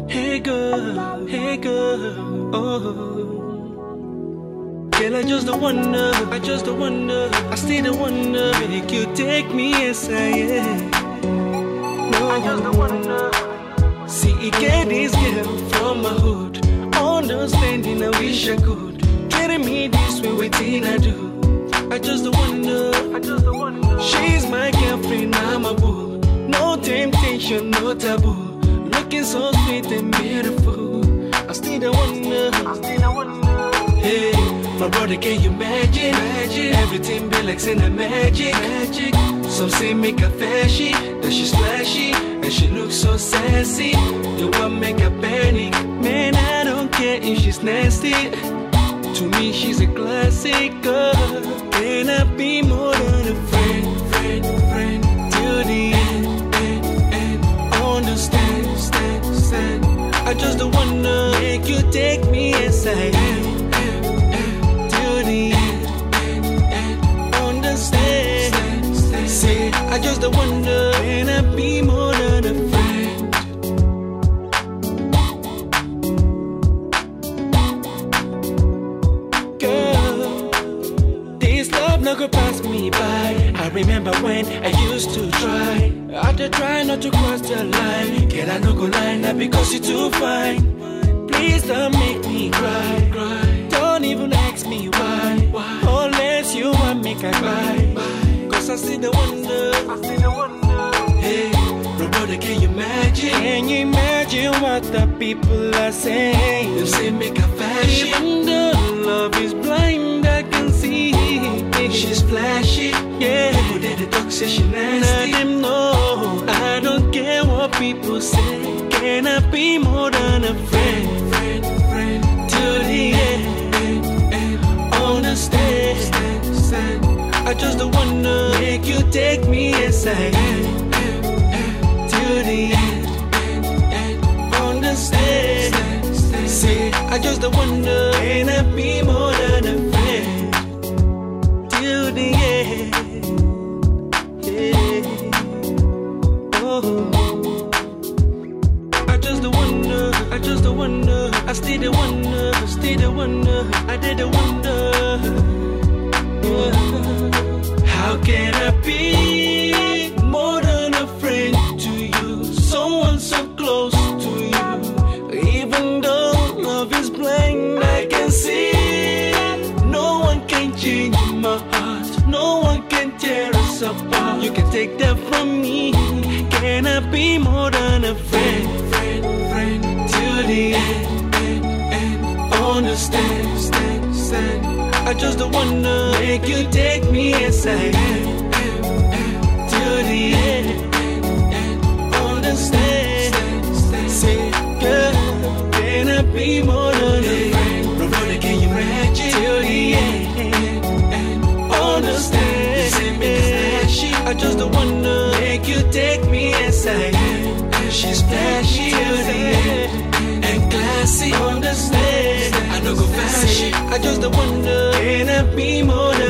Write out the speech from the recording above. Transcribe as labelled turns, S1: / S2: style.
S1: hey girl, oh. Girl, I just don't wonder, I still don't wonder, make you take me as I am. No, I just don't wonder. See, you get this girl from my hood, understanding, I wish I could. Getting me this way, waiting I do. I just don't wonder, she's my girlfriend, I'm a boo. No temptation, no taboo. Looking so sweet and beautiful. I still don't wonder, hey, my brother, can you imagine? Everything be like cinema magic. Some say make her flashy, that she's flashy, and she looks so sassy. You want make her panic? Man, I don't care if she's nasty. To me, she's a classic girl. Can I be more than a friend? Till the end, understand. I just don't wanna make you take me as I am. Till the end, understand. Say, I just don't wonder, can I be more than a friend? Girl, this love no go pass me by. I remember when I used to try. I did try not to cross the line. Girl, I no go lie, not because you're too fine. Please don't make me cry. Don't even ask me why. Unless you want me to cry. Cause I still don't wonder. Hey, brother, can you imagine? Can you imagine what the people are saying? They say make a fashion. Even though love is blind, I can see she's flashy. Yeah, people that talk say she nasty. Let them know I don't care what people say. Can I be more than a friend? To the end, understand. I just don't wanna make you take me as I am. To the end, understand. Say, I just don't wonder, can I be more than a friend? Till the end, yeah. Oh. I just don't wonder, I still don't wonder, I didn't wonder. How can I be more than a friend to you? Someone so close to you. Even though love is blind, I can see. No one can change my heart. No one can tear us apart. You can take that from me. Can I be more than a friend? Till the end, understand. I just don't wanna make you take me as I am. Till the end, understand. Say, girl, can I be more than a friend? Brother, can you imagine? Till the end, understand. Say, make a flashy. I just don't wanna make you take me as I am. She's flashy till the end, and classy, understand. I don't go fashion. I just don't wonder, can I be more than